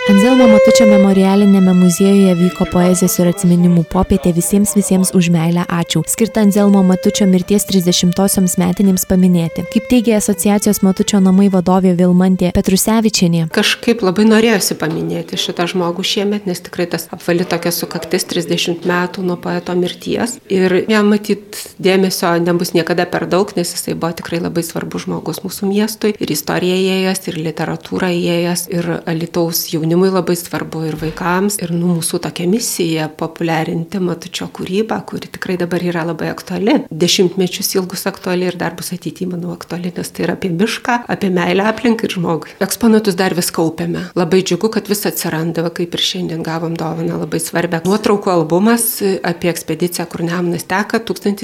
Anzelmo Matučio memorialinėme muziejuje vyko poezijos ir atsiminimų popietė visiems už meilę ačiū, skirta Anzelmo Matučio mirties 30-osioms metinėms paminėti. Kaip teigia asociacijos Matučio namai vadovė Vilmantė Petrusevičienė. Kažkaip labai norėjosi paminėti šitą žmogų šiemet, nes tikrai tas apvali tokia sukaktis 30 metų nuo poeto mirties. Ir jam matyt dėmesio nebus niekada per daug, nes jisai buvo tikrai labai svarbus žmogus mūsų miestui. Ir istorija įėjęs, ir literatūra įėjęs, ir Alytaus jaunimui labai svarbu ir vaikams, ir mūsų tokia misija populiarinti Matučio kūrybą, kuri tikrai dabar yra labai aktuali. Dešimtmečius ilgus aktuali ir dar bus ateityje, manau, aktuali, nes tai yra apie mišką, apie meilę aplinkai ir žmogui. Eksponatus dar vis kaupiame. Labai džiugu, kad vis atsiranda, kaip ir šiandien gavom dovaną labai svarbią. Nuotraukų albumas apie ekspediciją, kur Nemunas teka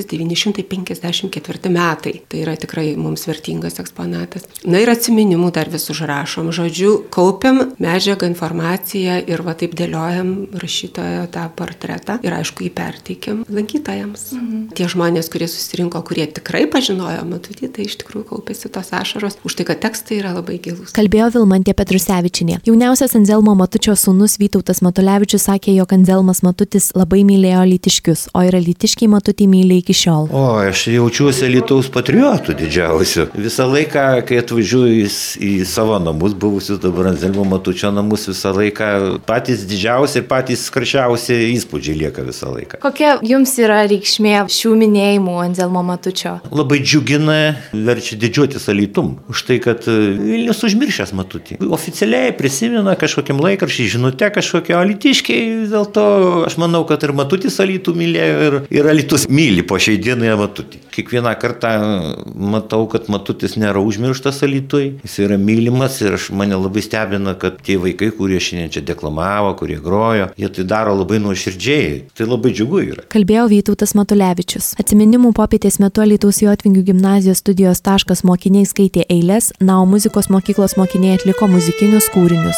1954 metai. Tai yra tikrai mums vertingas eksponatas. Na ir atsiminimų dar vis užrašom. Žodžiu, kaupiam medžiagą, informaciją ir va taip dėliojam rašytojo tą portretą ir aišku jį perteikiam lankytojams. Tie žmonės, kurie susirinko, kurie tikrai pažinojo Matutį, tai iš tikrųjų kaupėsi tos ašaros, už tai, kad tekstai yra labai gilūs. Kalbėjo Vilmantė Petrusevičienė. Jauniausias Anzelmo Matučio sūnus Vytautas Matulevičius sakė, jog Anzelmas Matutis labai mylėjo alytiškius, o ir alytiškiai Matutį myli iki šiol. O, aš jaučiuosi Alytaus patriotų didžiausiu. Visą laiką, kai atvažiuoju į savo namus, buvusius dabar Anzelmo Matučio namus, visą laiką patys didžiausi ir patys karščiausi įspūdžiai lieka visą laiką. Kokia jums yra reikšmė šių minėjimų Anzelmo Matučio? Labai džiugina, verčia didžiuotis Alytum. Už tai, kad Vilnius užmiršęs Matutį. Oficialiai prisimena kažkokiam laikraščiui žinute kažkokio alytiškiai. Vis dėlto aš manau, kad ir Matutis Alytų mylėjo ir Alytus myli po šiai dienai Matutį. Kiekvieną kartą matau, kad Matutis nėra užmirštas Alytui. Jis yra mylimas ir mane labai stebina, kad tie vaikai, kurie šiandien čia deklamavo, kurie grojo, jie tai daro labai nuoširdžiai. Tai labai džiugu yra. Kalbėjo Vytautas Matulevičius. Atsiminimų popietės metu Alytaus Jotvingių gimnazijos studijos taškas mokiniai skaitė eiles, na, o muzikos mokyklos mokiniai atliko muzikinius kūrinius.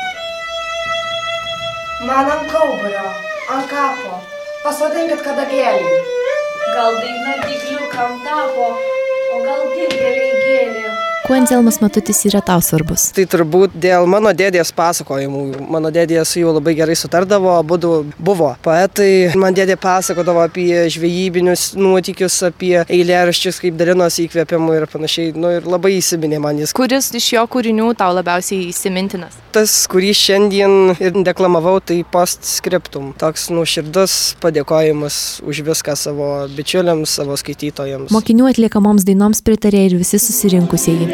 Man ant kauburio, ant kapo, pasodinkit kadagėlį. Gal daina dygliukam tapo, o gal dilgėliai gėlė. Kuo Anzelmas Matutis yra tau svarbus? Tai turbūt dėl mano dėdės pasakojimų. Mano dėdė su juo labai gerai sutardavo, abudu buvo poetai. Man dėdė pasakodavo apie žvejybinius nuotykius, apie eilėraščius, kaip dalinosi įkvėpimu ir panašiai. Ir labai įsiminė man jis. Kuris iš jo kūrinių tau labiausiai įsimintinas? Tas, kurį šiandien ir deklamavau, tai postscriptum. Toks nuoširdus padėkojimas už viską savo bičiuliams, savo skaitytojams. Mokinių atliekamoms dainoms pritarė ir visi susirinkusieji.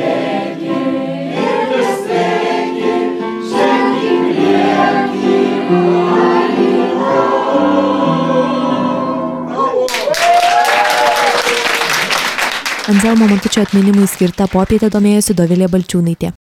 Anzelmo Matučio atminimui skirta popietė domėjosi Dovilė Balčiūnaitė.